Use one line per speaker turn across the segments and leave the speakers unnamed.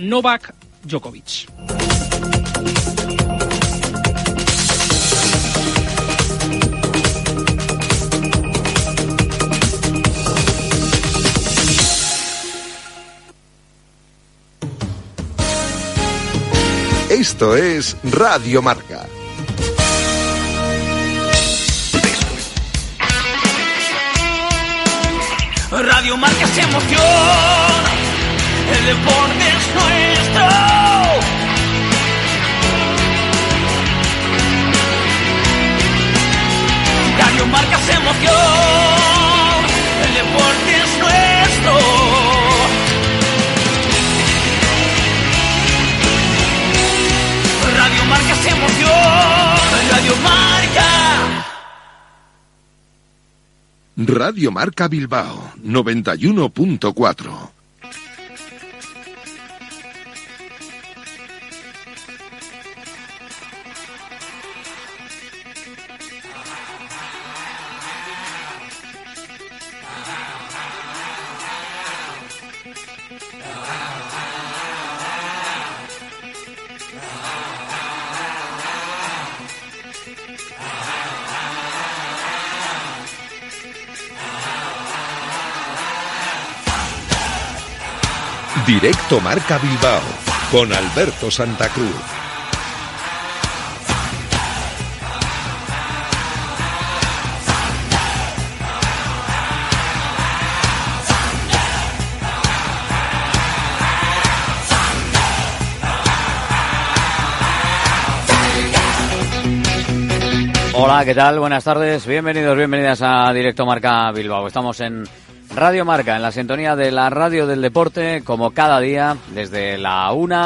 Novak Djokovic.
Esto es Radio Marca.
Radio Marca es emoción, el deporte es nuestro. Radio Marca es emoción, el deporte es nuestro. Radio Marca es emoción, Radio Marca.
Radio Marca Bilbao 91.4. Directo Marca Bilbao con Alberto Santa Cruz.
Hola, ¿qué tal? Buenas tardes, bienvenidos, bienvenidas a Directo Marca Bilbao. Estamos en Radio Marca, en la sintonía de la radio del deporte, como cada día, desde la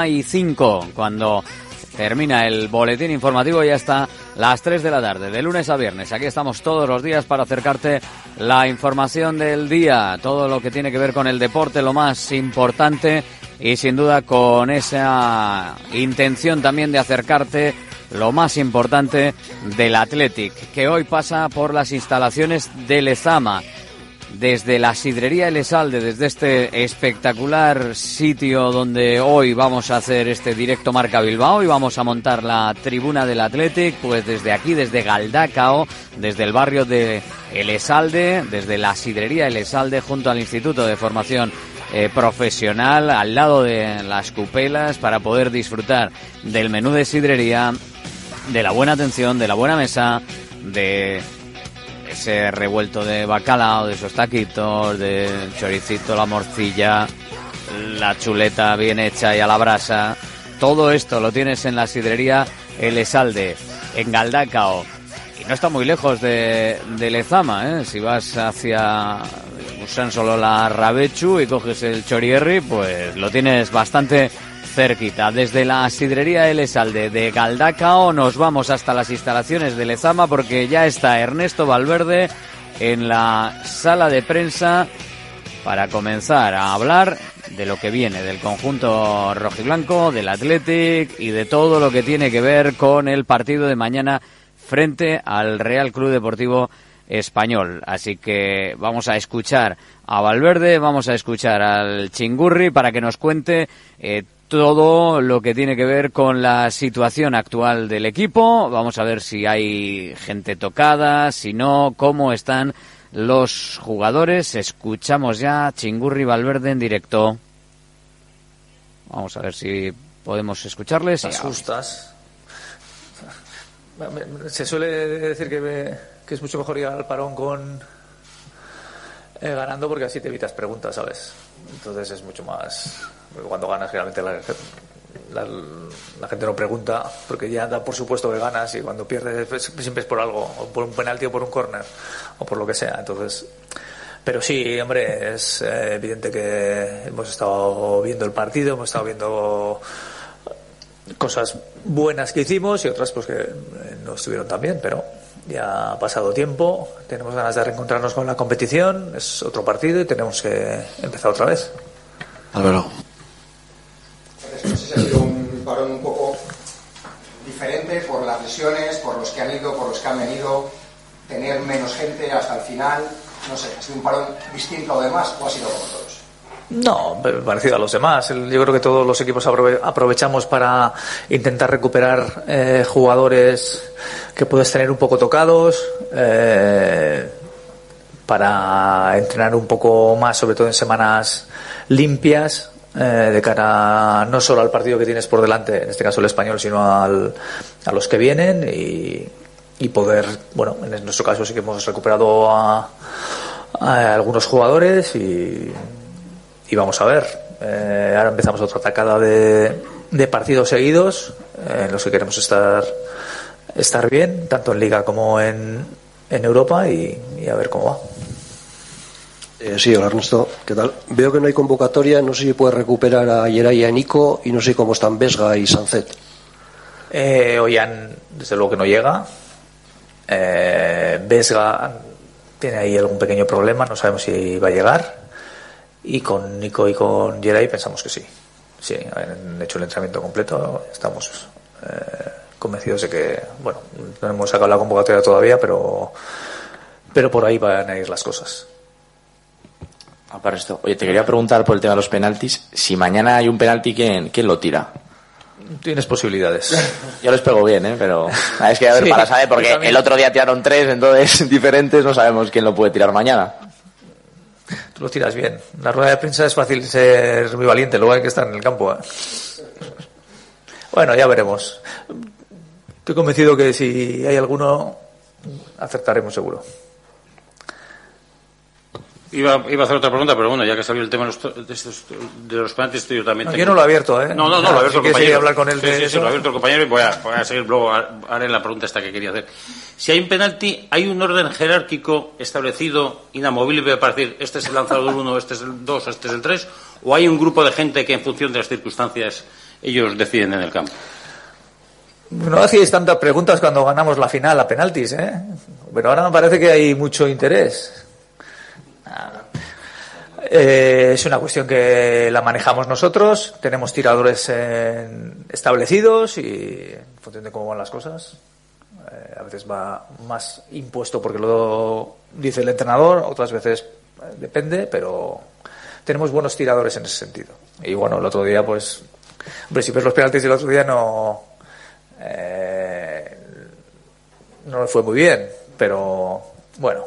1:05, cuando termina el boletín informativo y hasta las 3 de la tarde, de lunes a viernes. Aquí estamos todos los días para acercarte la información del día, todo lo que tiene que ver con el deporte, lo más importante, y sin duda con esa intención también de acercarte lo más importante del Athletic, que hoy pasa por las instalaciones de Lezama. Desde la sidrería Elesalde, desde este espectacular sitio donde hoy vamos a hacer este Directo Marca Bilbao y vamos a montar la tribuna del Athletic, pues desde aquí, desde Galdakao, desde el barrio de Elesalde, desde la sidrería Elesalde, junto al Instituto de Formación Profesional, al lado de las cupelas, para poder disfrutar del menú de sidrería, de la buena atención, de la buena mesa, de ese revuelto de bacalao, de esos taquitos, del choricito, la morcilla, la chuleta bien hecha y a la brasa. Todo esto lo tienes en la sidrería Elesalde, en Galdakao. Y no está muy lejos de Lezama, ¿eh? Si vas hacia Usansolola Rabechu y coges el Chorierri, pues lo tienes bastante cerquita. Desde la sidrería Elesalde de Galdakao nos vamos hasta las instalaciones de Lezama, porque ya está Ernesto Valverde en la sala de prensa para comenzar a hablar de lo que viene del conjunto rojiblanco, del Athletic y de todo lo que tiene que ver con el partido de mañana frente al Real Club Deportivo Español. Así que vamos a escuchar a Valverde, vamos a escuchar al Chingurri para que nos cuente todo lo que tiene que ver con la situación actual del equipo. Vamos a ver si hay gente tocada, si no, cómo están los jugadores. Escuchamos ya Chingurri Valverde en directo. Vamos a ver si podemos escucharles.
Las justas. Se suele decir que es mucho mejor ir al parón con ganando, porque así te evitas preguntas, ¿sabes? Entonces es mucho más... Cuando ganas, generalmente la gente no pregunta, porque ya da por supuesto que ganas, y cuando pierdes siempre es por algo, o por un penalti o por un córner o por lo que sea. Entonces, pero sí, hombre, es evidente que hemos estado viendo el partido, hemos estado viendo cosas buenas que hicimos y otras pues que no estuvieron tan bien, pero ya ha pasado tiempo, tenemos ganas de reencontrarnos con la competición, es otro partido y tenemos que empezar otra vez.
Álvaro.
No sé si ha sido un parón un poco diferente por las lesiones, por los que han ido, por los que han venido, tener menos gente hasta el final, no sé, ¿ha sido un parón distinto a lo demás o ha sido como todos?
No, parecido a los demás. Yo creo que todos los equipos aprovechamos para intentar recuperar jugadores que puedes tener un poco tocados, para entrenar un poco más, sobre todo en semanas limpias, de cara no solo al partido que tienes por delante, en este caso el Español, sino a los que vienen y poder, bueno, en nuestro caso sí que hemos recuperado a algunos jugadores y vamos a ver. Ahora empezamos otra atacada de partidos seguidos en los que queremos estar bien, tanto en Liga como en Europa y a ver cómo va.
Sí, hola Ernesto, ¿qué tal? Veo que no hay convocatoria, no sé si puedes recuperar a Yeray y a Nico y no sé cómo están Vesga y Sancet.
Ollán, desde luego que no llega. Vesga tiene ahí algún pequeño problema, no sabemos si va a llegar. Y con Nico y con Yeray pensamos que sí. Sí, han hecho el entrenamiento completo, estamos convencidos de que, bueno, no hemos sacado la convocatoria todavía, pero por ahí van a ir las cosas.
Para esto. Oye, te quería preguntar por el tema de los penaltis. Si mañana hay un penalti, ¿quién lo tira?
Tienes posibilidades.
Yo les pego bien, pero es que a ver,
Sí,
para saber, porque el otro día tiraron 3, entonces diferentes, no sabemos quién lo puede tirar mañana.
Tú lo tiras bien. En la rueda de prensa es fácil ser muy valiente, luego hay que estar en el campo. Bueno, ya veremos. Estoy convencido que si hay alguno, acertaremos seguro.
Iba a hacer otra pregunta, pero bueno, ya que salió el tema de los penaltis, yo también
No, yo no lo he abierto, ¿eh?
No, lo he abierto
si
el compañero.
hablar con él
Sí, lo ha abierto el compañero y voy a seguir luego, haré la pregunta esta que quería hacer. Si hay un penalti, ¿hay un orden jerárquico establecido, inamovible, para decir, este es el lanzador 1, este es el 2, este es el 3, o hay un grupo de gente que en función de las circunstancias ellos deciden en el campo?
No hacíais tantas preguntas cuando ganamos la final a penaltis, ¿eh? Pero ahora me parece que hay mucho interés. Es una cuestión que la manejamos nosotros, tenemos tiradores establecidos y en función de cómo van las cosas, a veces va más impuesto porque lo dice el entrenador, otras veces depende, pero tenemos buenos tiradores en ese sentido. Y bueno, el otro día, pues, hombre, si ves los penaltis del otro día no le fue muy bien, pero bueno,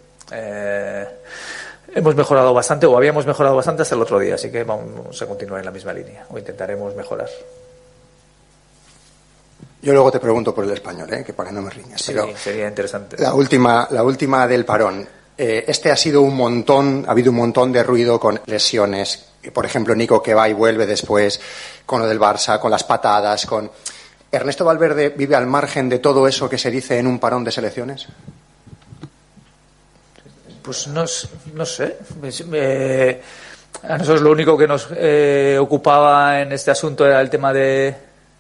hemos mejorado bastante, o habíamos mejorado bastante hasta el otro día, así que vamos a continuar en la misma línea, o intentaremos mejorar.
Yo luego te pregunto por el Español, que para que no me riñas.
Sí,
pero
sería interesante.
La última del parón. Ha habido un montón de ruido con lesiones. Por ejemplo, Nico que va y vuelve después, con lo del Barça, con las patadas, con... ¿Ernesto Valverde vive al margen de todo eso que se dice en un parón de selecciones?
Pues no sé. A nosotros lo único que nos ocupaba en este asunto era el tema de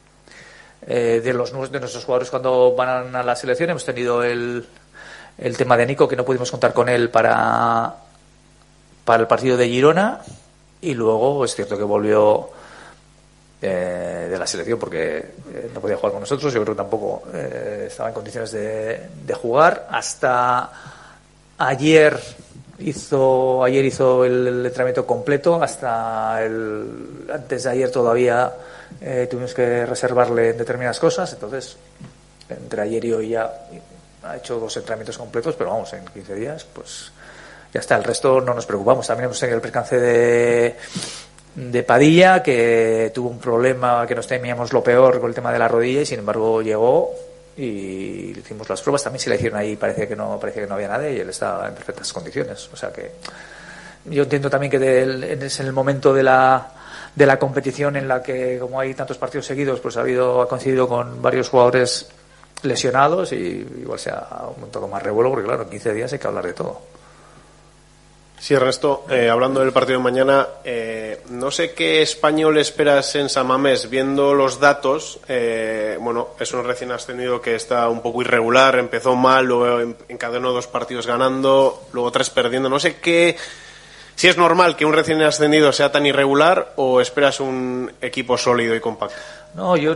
nuestros jugadores cuando van a la selección. Hemos tenido el tema de Nico, que no pudimos contar con él para el partido de Girona, y luego es cierto que volvió de la selección porque no podía jugar con nosotros. Yo creo que tampoco estaba en condiciones de jugar. Hasta ayer hizo el entrenamiento completo. Antes de ayer todavía tuvimos que reservarle determinadas cosas. Entonces, entre ayer y hoy ya ha hecho 2 entrenamientos completos, pero vamos, en 15 días, pues ya está. El resto no nos preocupamos. También hemos tenido el percance de Padilla, que tuvo un problema, que nos temíamos lo peor con el tema de la rodilla, y sin embargo llegó y le hicimos las pruebas. También se le hicieron ahí, parecía que no había nadie, y él estaba en perfectas condiciones. O sea que yo entiendo también que es en el momento de la competición en la que, como hay tantos partidos seguidos, pues ha coincidido con varios jugadores lesionados, y igual se ha montado más revuelo, porque claro, en 15 días hay que hablar de todo.
Sí, Ernesto, hablando del partido de mañana, no sé qué Español esperas en San Mamés, viendo los datos. Bueno, es un recién ascendido que está un poco irregular, empezó mal, luego encadenó 2 partidos ganando, luego 3 perdiendo. No sé si es normal que un recién ascendido sea tan irregular, o esperas un equipo sólido y compacto.
No, al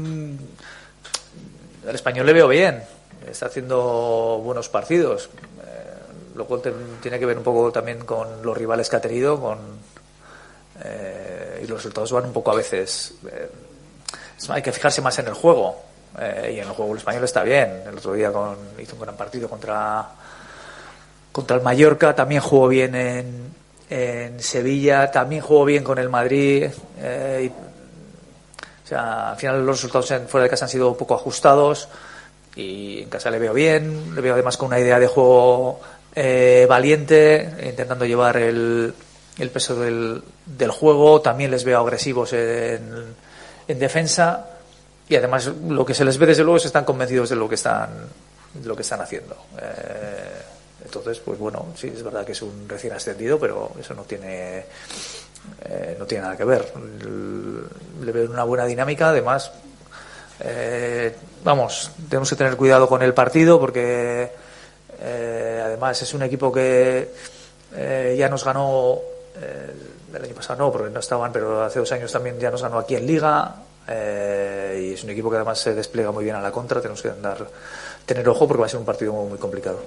Español le veo bien, está haciendo buenos partidos. Lo cual tiene que ver un poco también con los rivales que ha tenido, y los resultados van un poco a veces. Hay que fijarse más en el juego, y en el juego el español está bien. El otro día hizo un gran partido contra el Mallorca, también jugó bien en Sevilla, también jugó bien con el Madrid. O sea, al final los resultados fuera de casa han sido un poco ajustados, y en casa le veo bien, le veo además con una idea de juego valiente, intentando llevar el peso del juego. También les veo agresivos en defensa, y además lo que se les ve desde luego es que están convencidos de lo que están haciendo. Entonces, pues bueno, sí, es verdad que es un recién ascendido, pero eso no tiene nada que ver. Le veo una buena dinámica. Además, tenemos que tener cuidado con el partido, porque además es un equipo que ya nos ganó el año pasado, no, porque no estaban, pero hace 2 años también ya nos ganó aquí en Liga, y es un equipo que además se despliega muy bien a la contra. Tenemos que tener ojo, porque va a ser un partido muy, muy complicado.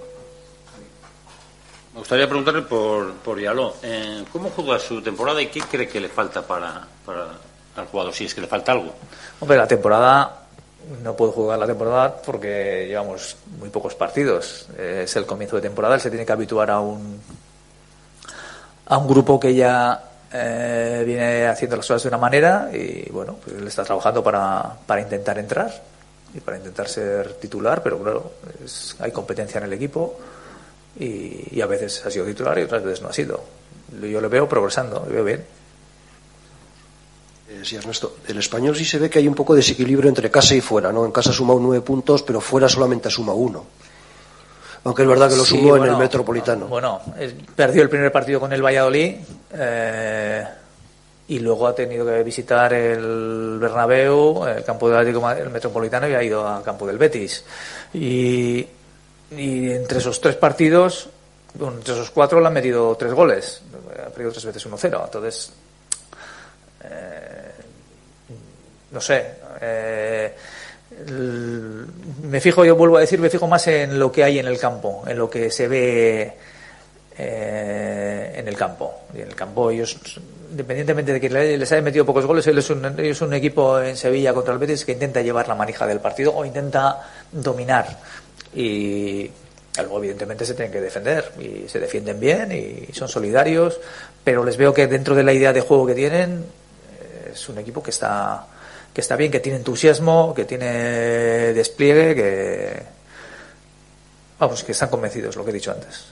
Me gustaría preguntarle por Yaló. ¿Cómo juega su temporada y qué cree que le falta para al jugador, si es que le falta algo?
Hombre, la temporada, no puedo jugar la temporada porque llevamos muy pocos partidos. Es el comienzo de temporada, él se tiene que habituar a un grupo que ya viene haciendo las cosas de una manera, y bueno, pues él está trabajando para intentar entrar y para intentar ser titular, pero claro, hay competencia en el equipo, y a veces ha sido titular y otras veces no ha sido. Yo le veo progresando, le veo bien.
Sí, Ernesto, el español sí se ve que hay un poco de desequilibrio entre casa y fuera, ¿no? En casa ha sumado 9 puntos, pero fuera solamente ha sumado 1. Aunque es verdad que lo sumó en el Metropolitano.
Bueno, perdió el primer partido con el Valladolid, y luego ha tenido que visitar el Bernabéu, el campo del Atlético, el Metropolitano, y ha ido al campo del Betis. Y entre esos 3 partidos, entre esos 4 le han metido 3 goles. Ha perdido 3 veces 1-0. Entonces, no sé. Me fijo más en lo que hay en el campo, en lo que se ve en el campo. Y en el campo ellos, independientemente de que les hayan metido pocos goles, ellos es un equipo en Sevilla contra el Betis que intenta llevar la manija del partido o intenta dominar. Y luego evidentemente se tienen que defender, y se defienden bien y son solidarios, pero les veo que dentro de la idea de juego que tienen es un equipo que está bien, que tiene entusiasmo, que tiene despliegue, que están convencidos, lo que he dicho antes.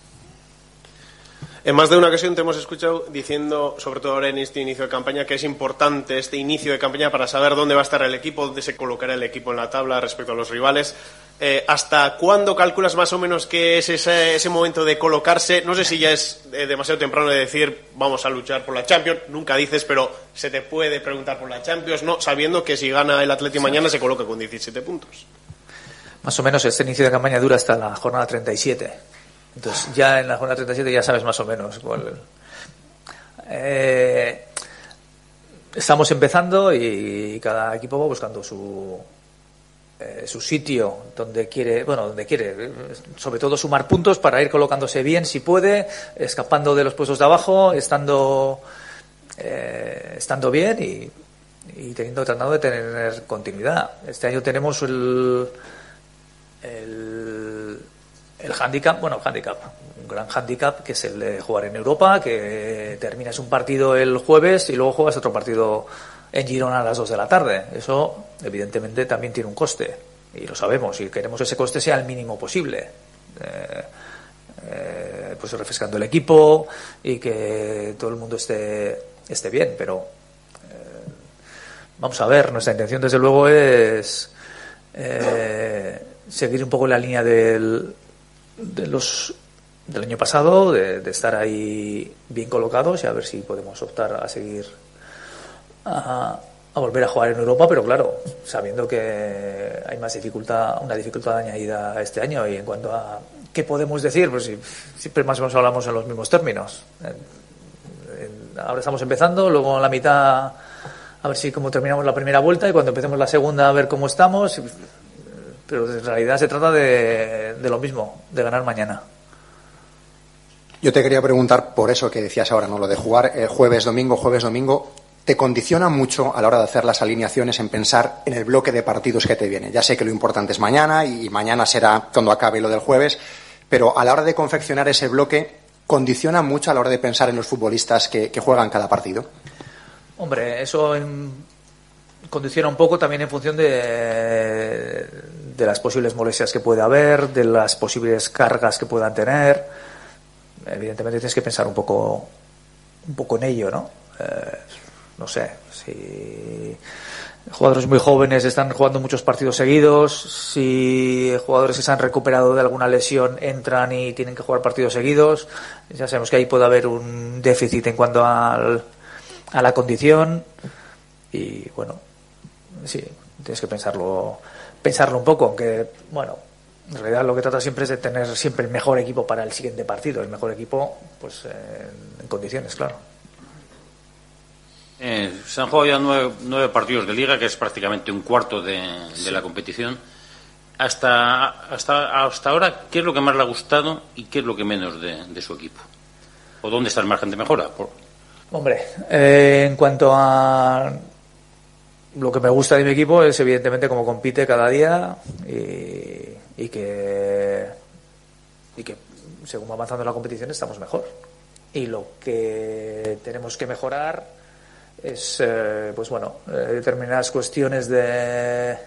En más de una ocasión te hemos escuchado diciendo, sobre todo ahora en este inicio de campaña, que es importante este inicio de campaña para saber dónde va a estar el equipo, dónde se colocará el equipo en la tabla respecto a los rivales. ¿Hasta cuándo calculas más o menos que es ese momento de colocarse? No sé si ya es demasiado temprano de decir vamos a luchar por la Champions, nunca dices, pero se te puede preguntar por la Champions, ¿no? Sabiendo que si gana el Atleti mañana se coloca con 17 puntos. Más
o menos este inicio de campaña dura hasta la jornada 37. Entonces ya en la jornada 37 ya sabes más o menos cuál. Estamos empezando y cada equipo va buscando su sitio donde quiere, sobre todo sumar puntos para ir colocándose bien si puede, escapando de los puestos de abajo, estando bien y tratando de tener continuidad. Este año tenemos el handicap, un gran handicap, que es el de jugar en Europa, que terminas un partido el jueves y luego juegas otro partido en Girona a las 2 de la tarde. Eso evidentemente también tiene un coste y lo sabemos, y queremos ese coste sea el mínimo posible, pues refrescando el equipo y que todo el mundo esté bien, pero vamos a ver, nuestra intención desde luego es seguir un poco la línea del año pasado, de estar ahí bien colocados y a ver si podemos optar a seguir a volver a jugar en Europa, pero claro, sabiendo que hay una dificultad añadida este año. Y en cuanto a qué podemos decir, pues siempre más o menos hablamos en los mismos términos. Ahora estamos empezando, luego en la mitad a ver si cómo terminamos la primera vuelta, y cuando empecemos la segunda a ver cómo estamos. Pero en realidad se trata de lo mismo, de ganar mañana.
Yo te quería preguntar por eso que decías ahora, ¿no? Lo de jugar jueves, domingo. ¿Te condiciona mucho a la hora de hacer las alineaciones en pensar en el bloque de partidos que te viene? Ya sé que lo importante es mañana y mañana será cuando acabe lo del jueves, pero a la hora de confeccionar ese bloque, ¿condiciona mucho a la hora de pensar en los futbolistas que juegan cada partido?
Hombre, eso condiciona un poco también en función de las posibles molestias que puede haber, de las posibles cargas que puedan tener. Evidentemente tienes que pensar un poco en ello, ¿no? No sé, si jugadores muy jóvenes están jugando muchos partidos seguidos, si jugadores que se han recuperado de alguna lesión entran y tienen que jugar partidos seguidos, ya sabemos que ahí puede haber un déficit en cuanto a la condición y bueno, sí, tienes que pensarlo un poco, aunque bueno, en realidad lo que trata siempre es de tener siempre el mejor equipo para el siguiente partido, el mejor equipo pues en condiciones, claro.
Se han jugado ya 9 partidos de Liga, que es prácticamente un cuarto de la competición. Hasta ahora, ¿qué es lo que más le ha gustado y qué es lo que menos de su equipo? ¿O dónde está el margen de mejora?
Hombre, en cuanto a lo que me gusta de mi equipo es evidentemente cómo compite cada día y que según va avanzando la competición estamos mejor. Y lo que tenemos que mejorar es pues bueno, determinadas cuestiones de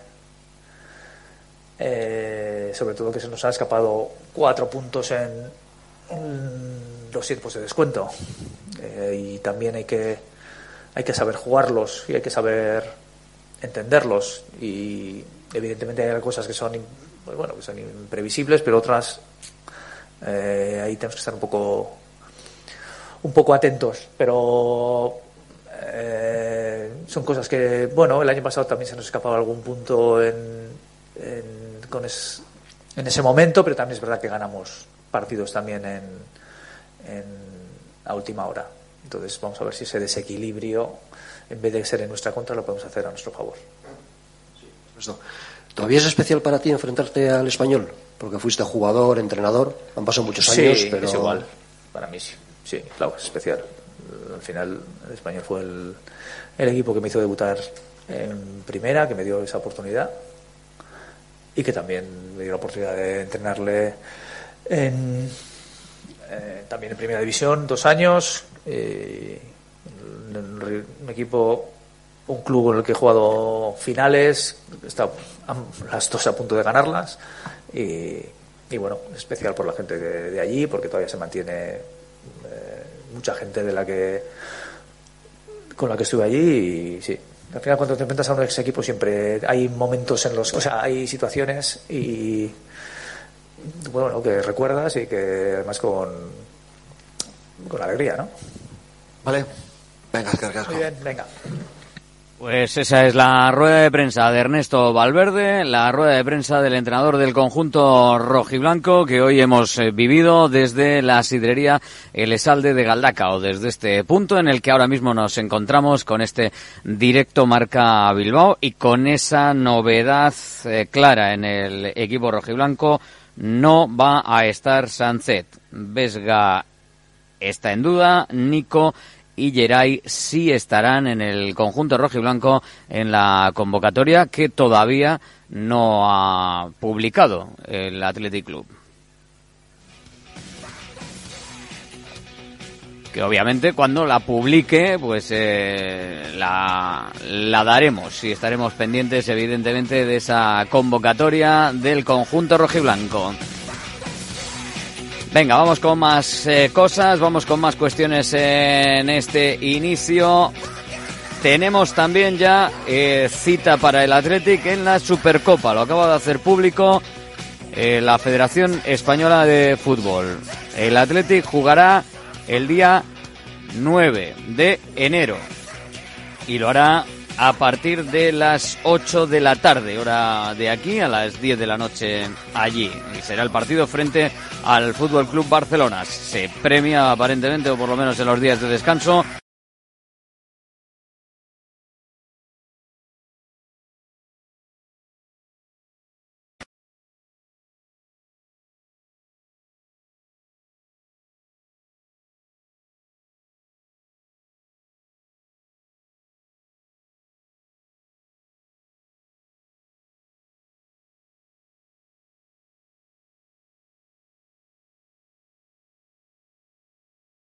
sobre todo que se nos ha escapado 4 puntos en los tiempos de descuento y también hay que saber jugarlos y hay que saber entenderlos y evidentemente hay cosas que son pues bueno, que son imprevisibles, pero otras ahí tenemos que estar un poco atentos, pero son cosas que, bueno, el año pasado también se nos escapaba algún punto en ese momento, pero también es verdad que ganamos partidos también a última hora. Entonces vamos a ver si ese desequilibrio, en vez de ser en nuestra contra, lo podemos hacer a nuestro favor.
¿Todavía es especial para ti enfrentarte al Español? Porque fuiste jugador, entrenador, han pasado muchos años,
sí,
pero...
es igual, para mí sí, claro, es especial. Al final el Español fue el equipo que me hizo debutar en primera, que me dio esa oportunidad y que también me dio la oportunidad de entrenarle también en primera división 2 años, un equipo, un club en el que he jugado finales, está las 2 a punto de ganarlas y bueno, es especial por la gente de allí porque todavía se mantiene mucha gente con la que estuve allí y sí, al final cuando te enfrentas a un ex equipo siempre hay momentos hay situaciones y bueno, que recuerdas y que además con alegría, ¿no?
Vale, venga, Carcasco.
Muy bien, venga.
Pues esa es la rueda de prensa de Ernesto Valverde, la rueda de prensa del entrenador del conjunto rojiblanco que hoy hemos vivido desde la sidrería El Esalde de Galdacao, desde este punto en el que ahora mismo nos encontramos con este directo Marca Bilbao y con esa novedad clara en el equipo rojiblanco. No va a estar Sancet, Vesga está en duda, Nico y Geray sí estarán en el conjunto rojiblanco en la convocatoria que todavía no ha publicado el Athletic Club. Que obviamente cuando la publique pues la daremos y estaremos pendientes evidentemente de esa convocatoria del conjunto rojiblanco. Venga, vamos con más cosas, vamos con más cuestiones en este inicio. Tenemos también ya cita para el Athletic en la Supercopa, lo acaba de hacer público la Federación Española de Fútbol. El Athletic jugará el día 9 de enero y lo hará a partir de las 8 de la tarde, hora de aquí, a las 10 de la noche allí. Y será el partido frente al Fútbol Club Barcelona. Se premia aparentemente, o por lo menos en los días de descanso,